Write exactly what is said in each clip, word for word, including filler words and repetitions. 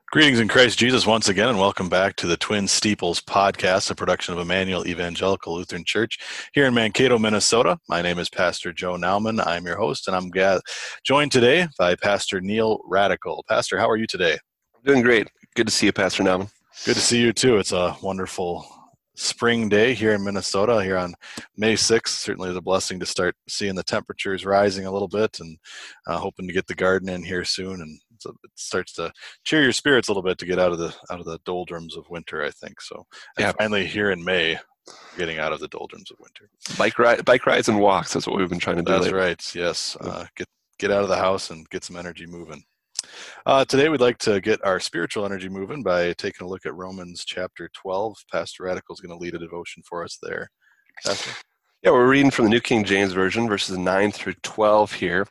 Greetings in Christ Jesus once again, and welcome back to the Twin Steeples podcast, a production of Emmanuel Evangelical Lutheran Church here in Mankato, Minnesota. My name is Pastor Joe Nauman. I'm your host, and I'm ga- joined today by Pastor Neil Radical. Pastor, how are you today? I'm doing great. Good to see you, Pastor Nauman. Good to see you too. It's a wonderful spring day here in Minnesota here on May sixth. Certainly is a blessing to start seeing the temperatures rising a little bit, and uh, hoping to get the garden in here soon, and so it starts to cheer your spirits a little bit to get out of the out of the doldrums of winter, I think. So, and Yeah. finally here in May, getting out of the doldrums of winter. Bike ride, bike rides and walks. That's what we've been trying to do That's lately. right. Yes. Uh, get get out of the house and get some energy moving. Uh, today we'd like to get our spiritual energy moving by taking a look at Romans chapter twelve. Pastor Radical is going to lead a devotion for us there. Pastor? Yeah, we're reading from the New King James Version, verses nine through twelve here.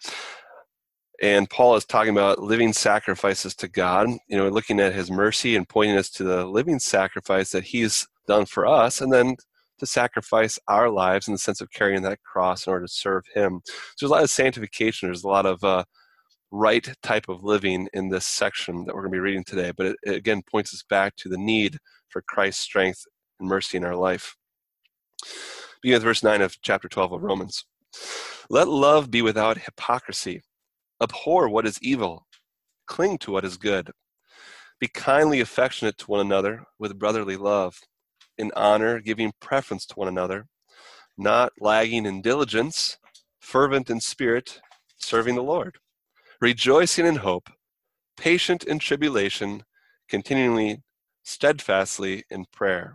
And Paul is talking about living sacrifices to God, you know, looking at his mercy and pointing us to the living sacrifice that he's done for us, and then to sacrifice our lives in the sense of carrying that cross in order to serve him. So there's a lot of sanctification. There's a lot of uh, right type of living in this section that we're going to be reading today, but it, it again points us back to the need for Christ's strength and mercy in our life. Beginning with verse nine of chapter twelve of Romans. Let love be without hypocrisy. Abhor what is evil. Cling to what is good. Be kindly affectionate to one another with brotherly love, in honor giving preference to one another, not lagging in diligence, fervent in spirit, serving the Lord, rejoicing in hope, patient in tribulation, continually steadfastly in prayer.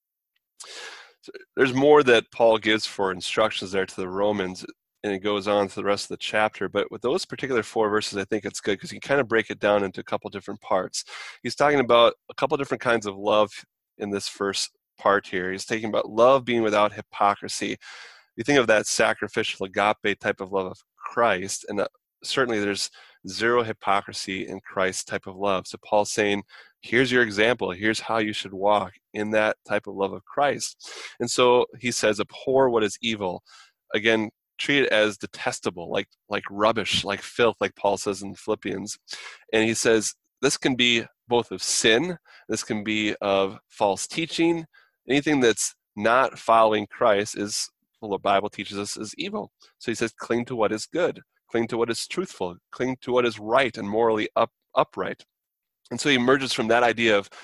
So there's more that Paul gives for instructions there to the Romans, and it goes on to the rest of the chapter. But with those particular four verses, I think it's good because you can kind of break it down into a couple different parts. He's talking about a couple different kinds of love in this first part here. He's talking about love being without hypocrisy. You think of that sacrificial agape type of love of Christ, and certainly there's zero hypocrisy in Christ's type of love. So Paul's saying, here's your example. Here's how you should walk in that type of love of Christ. And so he says, abhor what is evil. Again, treat it as detestable, like like rubbish, like filth, like Paul says in Philippians. And he says, this can be both of sin, this can be of false teaching. Anything that's not following Christ is, well, the Bible teaches us, is evil. So he says, cling to what is good. Cling to what is truthful, cling to what is right and morally up, upright. And so he emerges from that idea of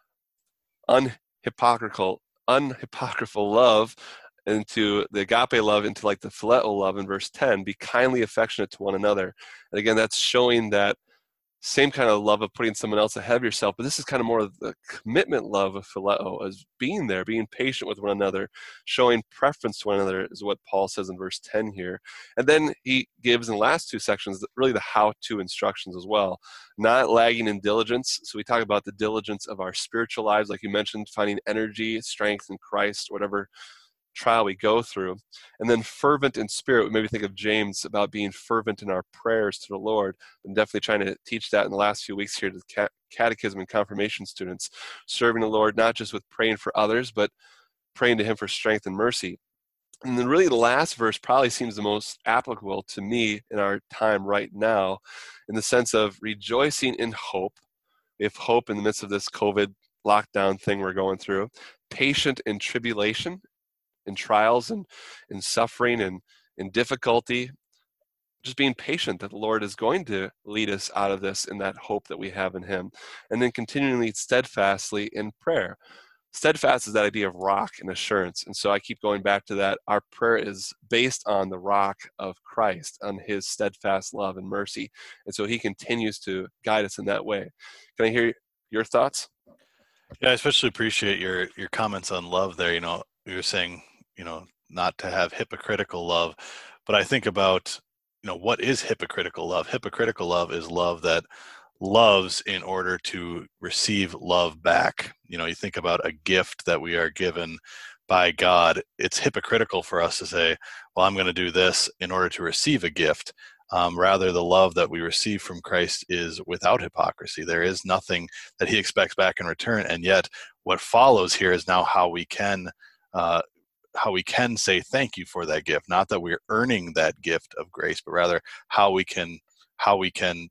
unhypocritical, unhypocritical love into the agape love, into like the phileo love in verse ten, be kindly affectionate to one another. And again, that's showing that same kind of love of putting someone else ahead of yourself, but this is kind of more of the commitment love of phileo, as being there, being patient with one another, showing preference to one another is what Paul says in verse ten here. And then he gives in the last two sections really the how-to instructions as well. Not lagging in diligence. So we talk about the diligence of our spiritual lives, like you mentioned, finding energy, strength in Christ, whatever trial we go through. And then fervent in spirit, we maybe think of James about being fervent in our prayers to the Lord. I'm definitely trying to teach that in the last few weeks here to the catechism and confirmation students, serving the Lord not just with praying for others, but praying to him for strength and mercy. And then really the last verse probably seems the most applicable to me in our time right now, in the sense of rejoicing in hope. We have hope in the midst of this COVID lockdown thing we're going through. Patient in tribulation, in trials and in suffering and in difficulty, just being patient that the Lord is going to lead us out of this in that hope that we have in him. And then continually steadfastly in prayer. Steadfast is that idea of rock and assurance. And so I keep going back to that. Our prayer is based on the rock of Christ, on his steadfast love and mercy. And so he continues to guide us in that way. Can I hear your thoughts? Yeah, I especially appreciate your your comments on love there. You know, you were saying, you know, not to have hypocritical love, but I think about, you know, what is hypocritical love? Hypocritical love is love that loves in order to receive love back. You know, you think about a gift that we are given by God. It's hypocritical for us to say, well, I'm going to do this in order to receive a gift. Um, rather, the love that we receive from Christ is without hypocrisy. There is nothing that he expects back in return. And yet what follows here is now how we can uh, how we can say thank you for that gift. Not that we're earning that gift of grace, but rather how we can how we can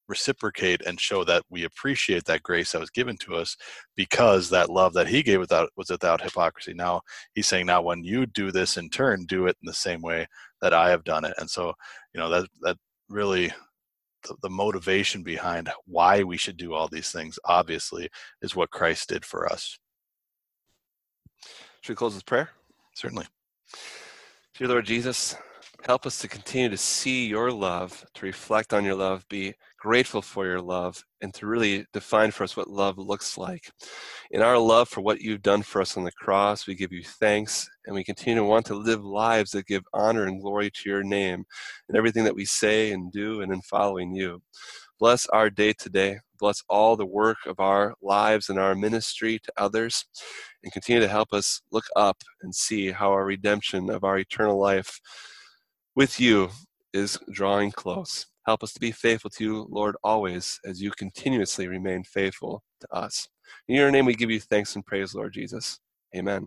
reciprocate and show that we appreciate that grace that was given to us, because that love that he gave without was without hypocrisy. Now he's saying, now when you do this in turn, do it in the same way that I have done it. And so, you know, that that really the, the motivation behind why we should do all these things, obviously, is what Christ did for us. Should we close with prayer? Certainly. Dear Lord Jesus, help us to continue to see your love, to reflect on your love, be grateful for your love, and to really define for us what love looks like. In our love for what you've done for us on the cross, we give you thanks, and we continue to want to live lives that give honor and glory to your name in everything that we say and do and in following you. Bless our day today. Bless all the work of our lives and our ministry to others, and continue to help us look up and see how our redemption of our eternal life with you is drawing close. Help us to be faithful to you, Lord, always, as you continuously remain faithful to us. In your name we give you thanks and praise, Lord Jesus. Amen.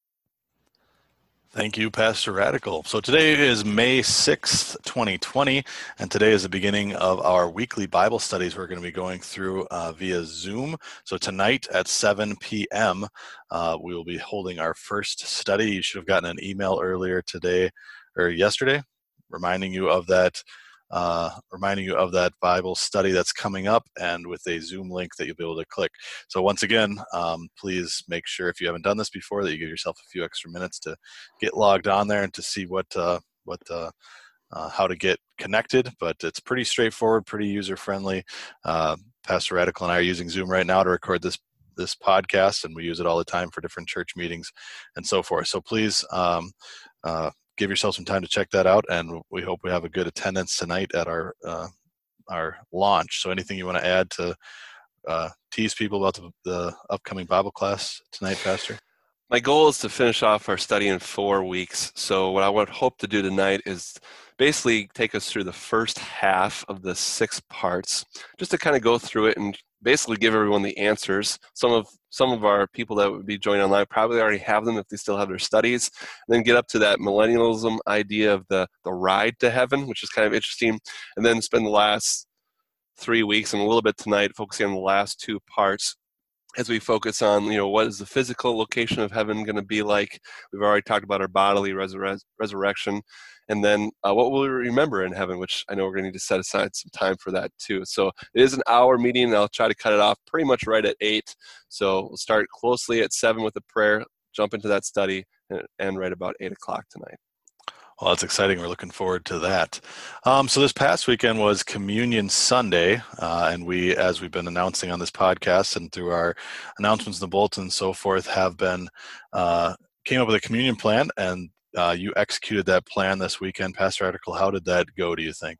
Thank you, Pastor Radical. So today is May sixth, twenty twenty, and today is the beginning of our weekly Bible studies we're going to be going through uh, via Zoom. So tonight at seven p.m., uh, we will be holding our first study. You should have gotten an email earlier today or yesterday reminding you of that Uh, reminding you of that Bible study that's coming up, and with a Zoom link that you'll be able to click. So once again, um, please make sure, if you haven't done this before, that you give yourself a few extra minutes to get logged on there and to see what uh, what uh, uh, how to get connected. But it's pretty straightforward, pretty user friendly. Uh, Pastor Radical and I are using Zoom right now to record this this podcast, and we use it all the time for different church meetings and so forth. So please um, uh, give yourself some time to check that out, and we hope we have a good attendance tonight at our uh, our launch. So anything you want to add to uh, tease people about the, the upcoming Bible class tonight, Pastor? My goal is to finish off our study in four weeks. So what I would hope to do tonight is basically take us through the first half of the six parts, just to kind of go through it and basically give everyone the answers. Some of some of our people that would be joining online probably already have them if they still have their studies. And then get up to that millennialism idea of the, the ride to heaven, which is kind of interesting. And then spend the last three weeks and a little bit tonight focusing on the last two parts as we focus on, you know, what is the physical location of heaven going to be like. We've already talked about our bodily resur- resurrection. And then uh, what will we remember in heaven, which I know we're going to need to set aside some time for that too. So it is an hour meeting, and I'll try to cut it off pretty much right at eight. So we'll start closely at seven with a prayer, jump into that study, and end right about eight o'clock tonight. Well, that's exciting. We're looking forward to that. Um, so this past weekend was Communion Sunday, uh, and we, as we've been announcing on this podcast and through our announcements in the bulletin and so forth, have been uh, came up with a communion plan, and uh, you executed that plan this weekend. Pastor Radical, how did that go, do you think?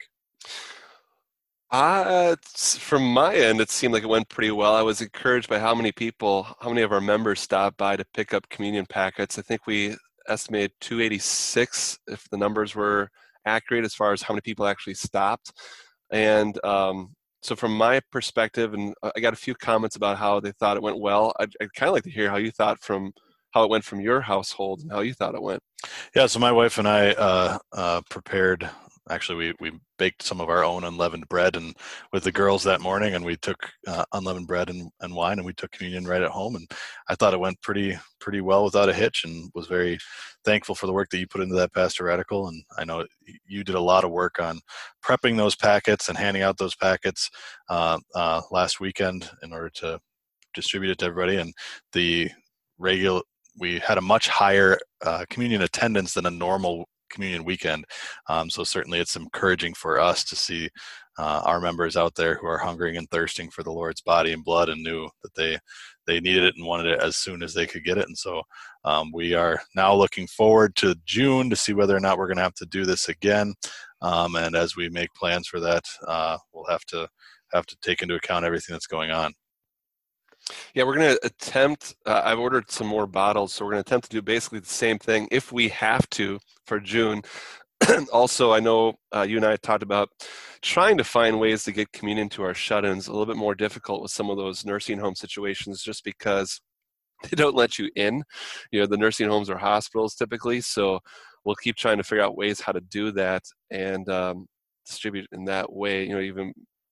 Uh, from my end, it seemed like it went pretty well. I was encouraged by how many people, how many of our members stopped by to pick up communion packets. I think we estimated two eighty-six, if the numbers were accurate, as far as how many people actually stopped. And um, so from my perspective, and I got a few comments about how they thought it went well. I'd, I'd kind of like to hear how you thought from how it went from your household and how you thought it went. Yeah, so my wife and I uh, uh, prepared, actually we, we baked some of our own unleavened bread and with the girls that morning, and we took uh, unleavened bread and, and wine, and we took communion right at home. And I thought it went pretty pretty well without a hitch, and was very thankful for the work that you put into that, Pastor Radical. And I know you did a lot of work on prepping those packets and handing out those packets uh, uh, last weekend in order to distribute it to everybody. And the regular, we had a much higher uh, communion attendance than a normal communion weekend. Um, so certainly it's encouraging for us to see uh, our members out there who are hungering and thirsting for the Lord's body and blood, and knew that they they needed it and wanted it as soon as they could get it. And so um, we are now looking forward to June to see whether or not we're going to have to do this again. Um, and as we make plans for that, uh, we'll have to have to take into account everything that's going on. Yeah, we're going to attempt, uh, I've ordered some more bottles, so we're going to attempt to do basically the same thing if we have to for June. Also, I know uh, you and I talked about trying to find ways to get communion to our shut-ins. A little bit more difficult with some of those nursing home situations, just because they don't let you in. You know, the nursing homes are hospitals typically, so we'll keep trying to figure out ways how to do that and um, distribute in that way. You know, even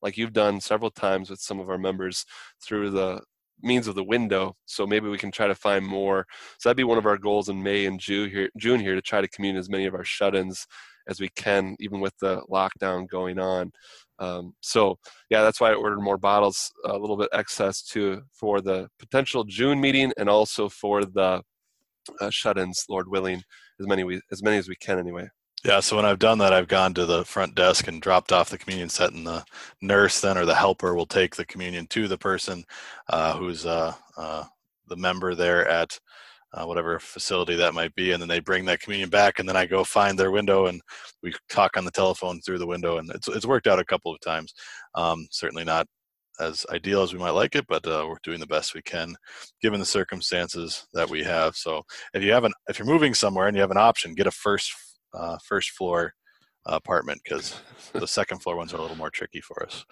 like you've done several times with some of our members through the means of the window. So maybe we can try to find more. So that'd be one of our goals in May and June here, June here to try to commune as many of our shut-ins as we can, even with the lockdown going on. Um, so yeah, that's why I ordered more bottles, a little bit excess too, for the potential June meeting and also for the uh, shut-ins, Lord willing, as many we, as many as we can anyway. Yeah, so when I've done that, I've gone to the front desk and dropped off the communion set, and the nurse then or the helper will take the communion to the person uh, who's uh, uh, the member there at uh, whatever facility that might be, and then they bring that communion back, and then I go find their window, and we talk on the telephone through the window, and it's it's worked out a couple of times. Um, certainly not as ideal as we might like it, but uh, we're doing the best we can given the circumstances that we have. So if you have an if you're moving somewhere and you have an option, get a first Uh, first floor uh, apartment, because the second floor ones are a little more tricky for us.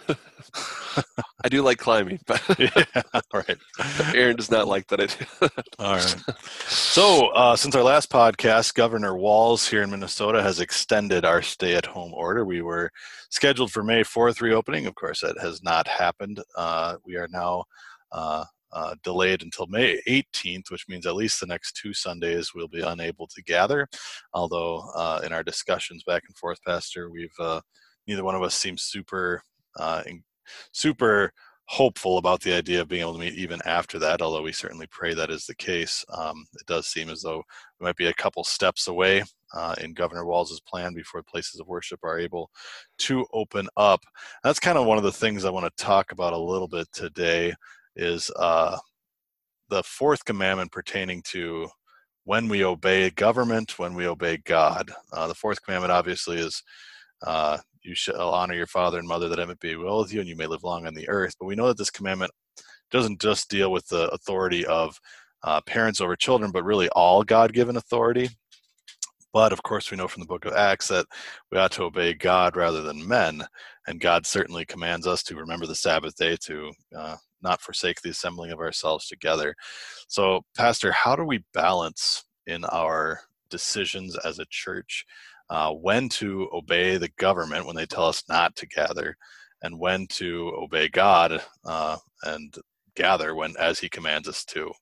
I do like climbing, but yeah, right. Aaron does not like that I do. All right. So uh, since our last podcast, Governor Walz here in Minnesota has extended our stay-at-home order. We were scheduled for May fourth reopening. Of course, that has not happened. Uh, we are now uh, Uh, delayed until May eighteenth, which means at least the next two Sundays we'll be unable to gather. Although uh, in our discussions back and forth, Pastor, we've uh, neither one of us seems super, uh, in, super hopeful about the idea of being able to meet even after that. Although we certainly pray that is the case. Um, it does seem as though we might be a couple steps away uh, in Governor Walz's plan before places of worship are able to open up. That's kind of one of the things I want to talk about a little bit today. Is uh, the fourth commandment pertaining to when we obey government, when we obey God. Uh, the fourth commandment obviously is uh, you shall honor your father and mother that it may be well with you and you may live long on the earth. But we know that this commandment doesn't just deal with the authority of uh, parents over children, but really all God-given authority. But of course, we know from the book of Acts that we ought to obey God rather than men. And God certainly commands us to remember the Sabbath day, to uh, not forsake the assembling of ourselves together. So, Pastor, how do we balance in our decisions as a church uh, when to obey the government when they tell us not to gather, and when to obey God uh, and gather when as He commands us to?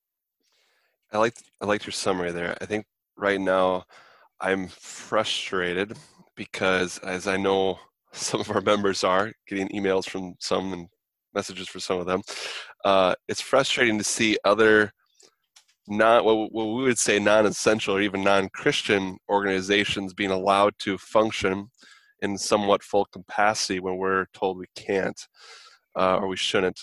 I like I liked your summary there. I think right now I'm frustrated because, as I know some of our members are, getting emails from some and messages for some of them, uh, it's frustrating to see other not what, what we would say non-essential or even non-Christian organizations being allowed to function in somewhat full capacity when we're told we can't uh, or we shouldn't.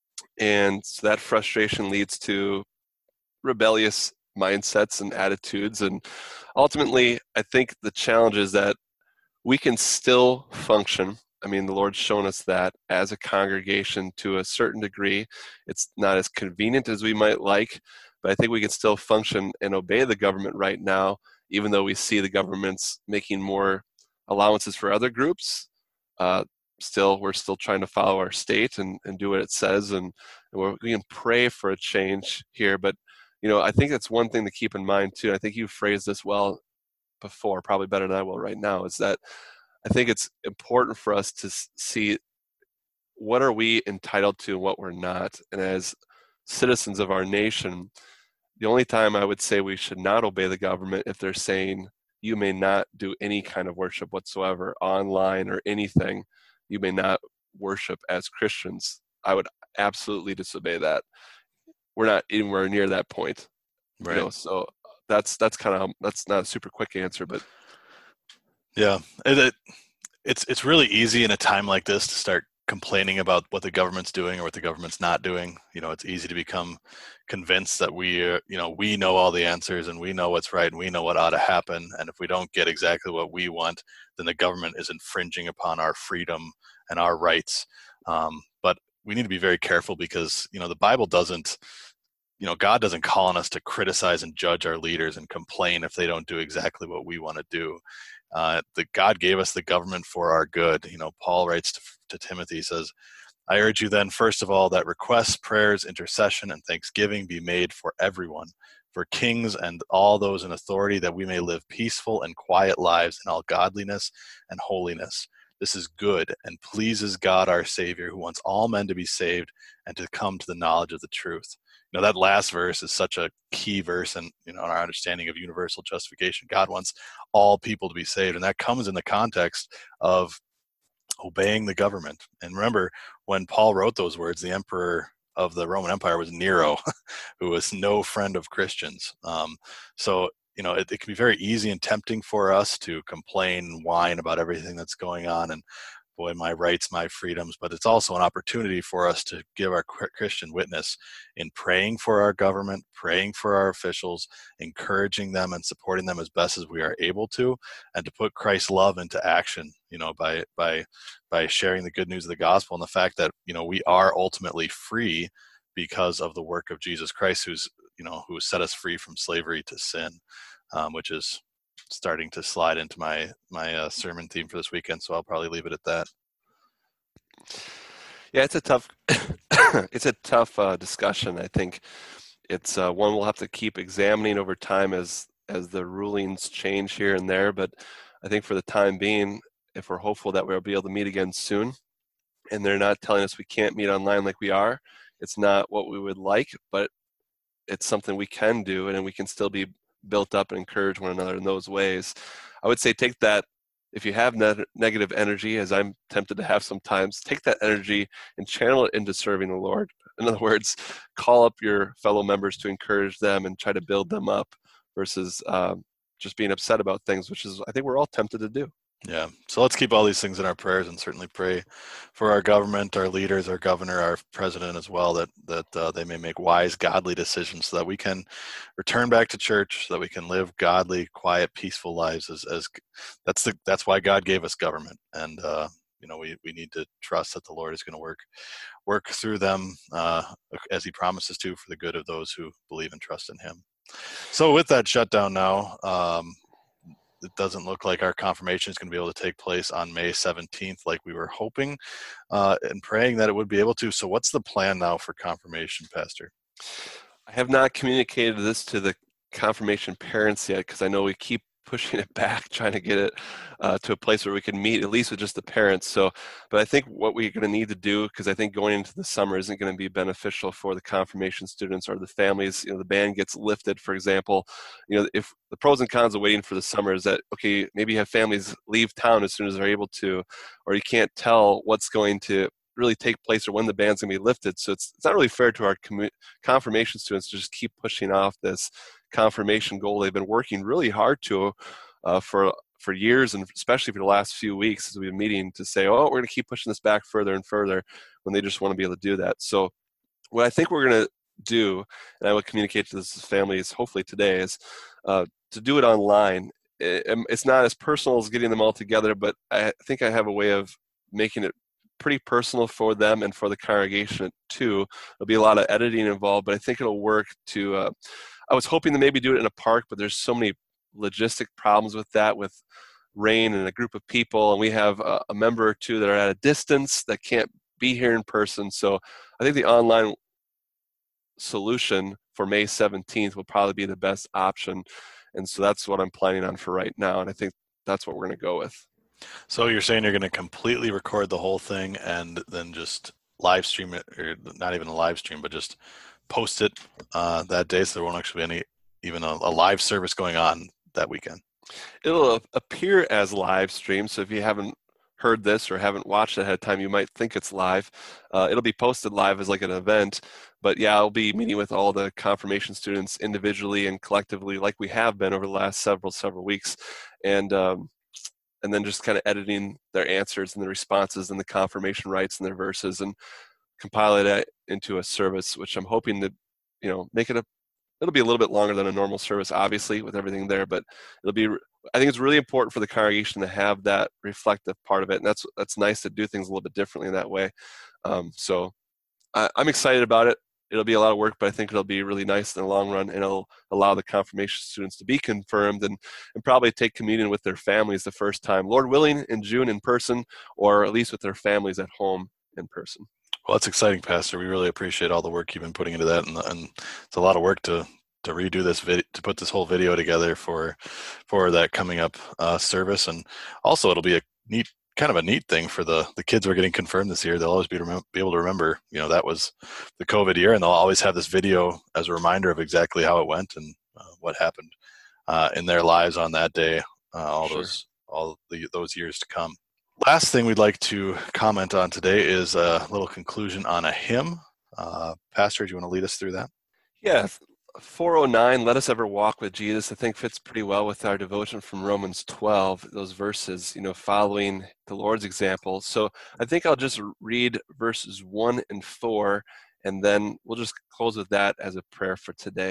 And so that frustration leads to rebellious mindsets and attitudes. And ultimately, I think the challenge is that we can still function. I mean, the Lord's shown us that as a congregation to a certain degree. It's not as convenient as we might like, but I think we can still function and obey the government right now, even though we see the government's making more allowances for other groups. Uh, still, we're still trying to follow our state and, and do what it says, and, and we're, we can pray for a change here. But you know, I think that's one thing to keep in mind too. I think you phrased this well before, probably better than I will right now, is that I think it's important for us to see what are we entitled to and what we're not. And as citizens of our nation, the only time I would say we should not obey the government if they're saying you may not do any kind of worship whatsoever, online or anything. You may not worship as Christians. I would absolutely disobey that. We're not anywhere near that point, Right. You know, so that's that's kind of that's not a super quick answer, but yeah, it, it, it's it's really easy in a time like this to start complaining about what the government's doing or what the government's not doing. You know, it's easy to become convinced that we, uh, you know, we know all the answers and we know what's right and we know what ought to happen. And if we don't get exactly what we want, then the government is infringing upon our freedom and our rights. Um, but we need to be very careful because, you know, the Bible doesn't, you know, God doesn't call on us to criticize and judge our leaders and complain if they don't do exactly what we want to do. Uh, the God gave us the government for our good. You know, Paul writes to, to Timothy, he says, I urge you then, first of all, that requests, prayers, intercession, and thanksgiving be made for everyone, for kings and all those in authority, that we may live peaceful and quiet lives in all godliness and holiness. this is good and pleases God our Savior, who wants all men to be saved and to come to the knowledge of the truth. You know, that last verse is such a key verse in, you know, in our understanding of universal justification. God wants all people to be saved, and that comes in the context of obeying the government. And remember, when Paul wrote those words, the emperor of the Roman Empire was Nero, who was no friend of Christians. Um, so, you know, it, it can be very easy and tempting for us to complain and whine about everything that's going on, and boy, my rights, my freedoms. But it's also an opportunity for us to give our Christian witness in praying for our government, praying for our officials, encouraging them and supporting them as best as we are able to, and to put Christ's love into action, you know, by by by sharing the good news of the gospel and the fact that, you know, we are ultimately free because of the work of Jesus Christ, who's, you know, who set us free from slavery to sin, um, which is starting to slide into my my uh, sermon theme for this weekend, so I'll probably leave it at that. Yeah, it's a tough it's a tough uh, discussion. I think it's uh, one we'll have to keep examining over time as as the rulings change here and there. But I think for the time being, if we're hopeful that we'll be able to meet again soon, and they're not telling us we can't meet online like we are, it's not what we would like, but it's something we can do, and we can still be built up and encourage one another in those ways. I would say take that, if you have ne- negative energy, as I'm tempted to have sometimes, take that energy and channel it into serving the Lord. In other words, call up your fellow members to encourage them and try to build them up versus um, just being upset about things, which is, I think we're all tempted to do. Yeah. So let's keep all these things in our prayers, and certainly pray for our government, our leaders, our governor, our president as well, that that uh, they may make wise, godly decisions so that we can return back to church, so that we can live godly, quiet, peaceful lives. As, as that's the that's why God gave us government, and uh, you know we, we need to trust that the Lord is going to work work through them uh, as He promises to, for the good of those who believe and trust in Him. So with that shutdown now. Um, It doesn't look like our confirmation is going to be able to take place on May seventeenth like we were hoping uh, and praying that it would be able to. So what's the plan now for confirmation, Pastor? I have not communicated this to the confirmation parents yet, because I know we keep pushing it back, trying to get it uh, to a place where we can meet at least with just the parents. So, but I think what we're going to need to do, because I think going into the summer isn't going to be beneficial for the confirmation students or the families. You know, the ban gets lifted, for example. You know, if the pros and cons of waiting for the summer is that, okay, maybe you have families leave town as soon as they're able to, or you can't tell what's going to really take place or when the ban's going to be lifted. So it's, it's not really fair to our commu- confirmation students to just keep pushing off this confirmation goal they've been working really hard to uh, for for years, and especially for the last few weeks as we've been meeting, to say, oh, we're going to keep pushing this back further and further, when they just want to be able to do that. So what I think we're going to do, and I will communicate to this families hopefully today, is uh, to do it online. It, it's not as personal as getting them all together, but I think I have a way of making it pretty personal for them and for the congregation too. There'll be a lot of editing involved, but I think it'll work to, uh, I was hoping to maybe do it in a park, but there's so many logistic problems with that, with rain and a group of people, and we have a, a member or two that are at a distance that can't be here in person. So I think the online solution for May seventeenth will probably be the best option. And so that's what I'm planning on for right now. And I think that's what we're going to go with. So you're saying you're going to completely record the whole thing and then just live stream it, or not even a live stream, but just post it uh, that day, so there won't actually be any, even a, a live service going on that weekend? It'll appear as live stream, so if you haven't heard this or haven't watched it ahead of time, you might think it's live. Uh, it'll be posted live as like an event, but yeah, I'll be meeting with all the confirmation students individually and collectively, like we have been over the last several, several weeks. And um, and then just kind of editing their answers and the responses and the confirmation rites and their verses, and compile it into a service, which I'm hoping to, you know, make it a, it'll be a little bit longer than a normal service, obviously, with everything there, but it'll be, I think it's really important for the congregation to have that reflective part of it. And that's, that's nice to do things a little bit differently in that way. Um, so I, I'm excited about it. It'll be a lot of work, but I think it'll be really nice in the long run, and it'll allow the confirmation students to be confirmed and, and probably take communion with their families the first time, Lord willing, in June in person, or at least with their families at home in person. Well, that's exciting, Pastor. We really appreciate all the work you've been putting into that, and, and it's a lot of work to to redo this video, to put this whole video together for for that coming up uh, service. And also, it'll be a neat kind of a neat thing for the the kids who are getting confirmed this year. They'll always be remem- be able to remember, you know, that was the COVID year, and they'll always have this video as a reminder of exactly how it went and uh, what happened uh, in their lives on that day, uh, all Sure. those all the, those years to come. Last thing we'd like to comment on today is a little conclusion on a hymn. Uh, Pastor, do you want to lead us through that? Yeah, four oh nine, let us ever walk with Jesus, I think fits pretty well with our devotion from Romans twelve, those verses, you know, following the Lord's example. So I think I'll just read verses one and four, and then we'll just close with that as a prayer for today.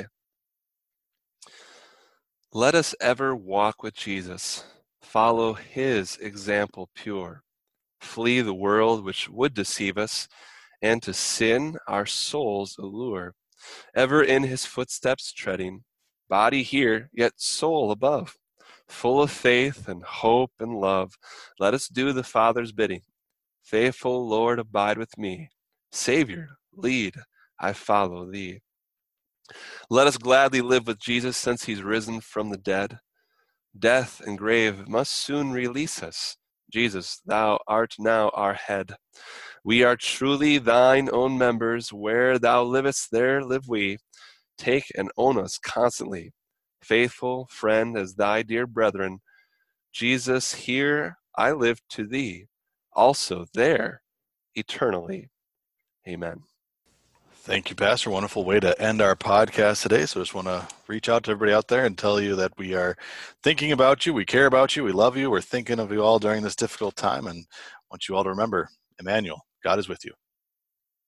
Let us ever walk with Jesus, follow his example pure, flee the world which would deceive us, and to sin our souls allure. Ever in his footsteps treading, body here, yet soul above, full of faith and hope and love, let us do the Father's bidding. Faithful Lord, abide with me. Savior, lead, I follow thee. Let us gladly live with Jesus since he's risen from the dead. Death and grave must soon release us. Jesus, thou art now our head. We are truly thine own members. Where thou livest, there live we. Take and own us constantly. Faithful friend as thy dear brethren. Jesus, here I live to thee. Also there, eternally. Amen. Thank you, Pastor. Wonderful way to end our podcast today. So I just want to reach out to everybody out there and tell you that we are thinking about you. We care about you. We love you. We're thinking of you all during this difficult time, and want you all to remember, Emmanuel, God is with you.